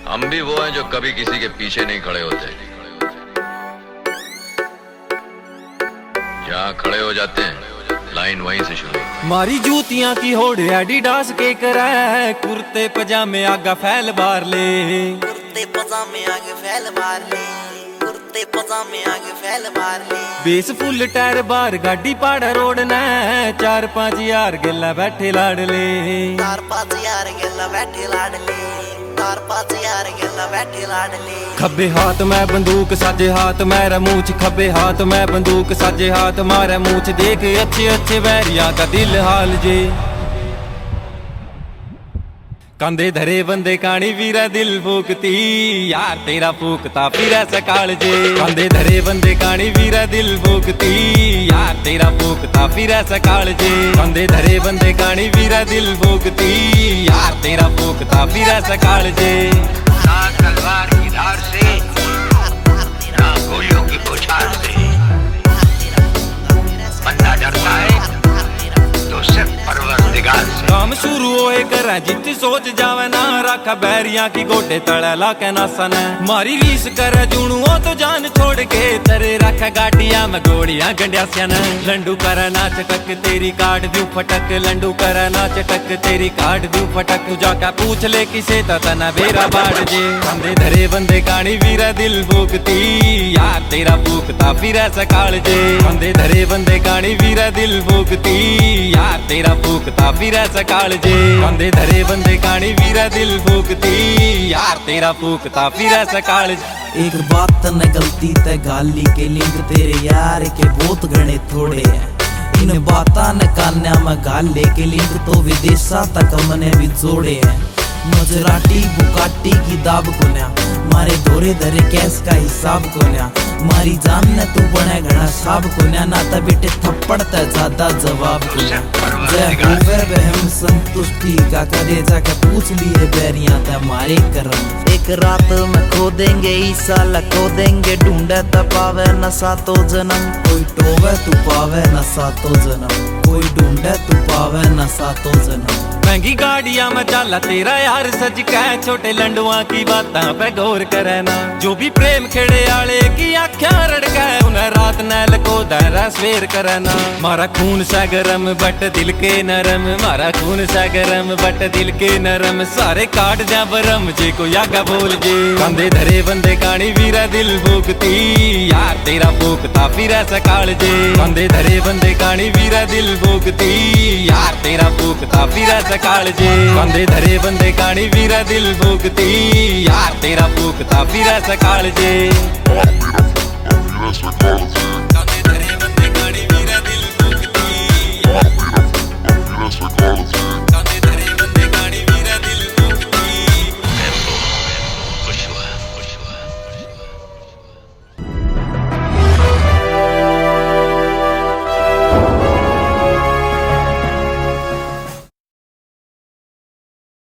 हम भी वो हैं जो कभी किसी के पीछे नहीं खड़े होते, जहाँ खड़े हो जाते हैं लाइन वहीं से शुरू। मारी जूतियां की होड़ एडिडास के करे, कुर्ते पजामे आगा फैल बार ले, कुर्ते पजामे आगे फैल मार ले, कुर्ते पजामे आगे फैल मार ले। बेस फुल टायर बार गाड़ी पाड़ा रोड न, 4-5 यार गेला बैठे लाड़ ले, 4-5 यार गेला बैठे लाड़ ले, 4-5 यार गेला बैठे लाड़ ले। खब्बे हाथ में बंदूक साजे हाथ मेरा मूछ, खब्बे हाथ में बंदूक साजे हाथ मारा मूछ, देख अच्छे अच्छे बैरिया का दिल हाल जे। कंधे धरे बंदे कानी वीरा दिल फूकती, यार तेरा फूकता फिरा सकाल जे। कंधे धरे बंदे कानी वीरा दिल फूकती, यार तेरा फूकता फिरा सकाल जे। कंधे धरे बंदे कानी वीरा दिल फूकती, यार तेरा फूकता फिरा सकाल जे। ना तलवार की धार से, ना गोलियों की बौछार से, बंदा डरता है तो सिर्फ परवरदिगार से। काम शुरू होए करा जित सोच जावे ना, रखा बैरिया की गोटे तड़ा लाके ना सने। मारी रीस करे जुणुओ तो जान छोड़ के, तेरे रखा गाटिया में गोड़ियां गंड्यासिया न। लंडू करे ना चटक तेरी काट दूं फटक, लंडू करे ना चटक तेरी काट दूं फटक। तू जाके पूछ ले किसे तना बेरा बाड़ जे। कंधे धरे बंदे कानी वीरा दिल फूकती, यार तेरा फूकता फिरा सकाल जे। कंधे धरे बंदे कानी वीरा दिल फूकती, यार तेरा फूकता फिरा सकाल जे। कंधे धरे बंदे कानी वीरा दिल फूकती, यार तेरा फूकता फिरा सकाल जे। एक बात न गलती ते गाली के लिंक तेरे यार के बहुत घने थोड़े हैं। इन बाता न कान्या में गाले के लिंक तो विदेशा तक मने भी जोड़े हैं। मजराटी बुकाटी की दाब कोन्या, मारे धोरे धरे कैस का हिसाब कोन्या। मारी जान ने तू बने घना साब कोन्या, नाता बेटे थप्पड़ ते ज्यादा जवाब कोन्या। जय होवे बहम संतुष्टि का करे जाके पूछ लिए बैरिया ते मारे करम। एक रात में खो देंगे ईसा लखो देंगे, ढूंढे तपावे न सातो जन्म। कोई टोवे तू पावे न सातो जन्म, कोई ढूंढे तू पावे न सातो जन्म। महंगी गाड़ियां में जाला तेरा यार सज के, छोटे लंडुआ की बातां पे गौर करे ना। जो भी प्रेम खेड़े आले की आख्या रड़के, उन्हें रात नैल को दायरा सवेर करे ना। मारा खून सा गरम बट दिल के नरम, मारा खून सा गरम बट दिल के नरम। सारे काट जा बरम जे को आगा बोल जे। कंधे धरे बंदे कानी वीरा दिल फूकती, यार तेरा फूकता फिरा सकाल जे। कंधे धरे बंदे कानी वीरा दिल फूकती, यार तेरा फूकता फिरा सकाल जे। कंधे धरे बंदे कानी वीरा दिल फूकती, यार तेरा फूकता फिरा सकाल जे। कंधे धरे बंदे कानी वीरा दिल फूकती, कंधे धरे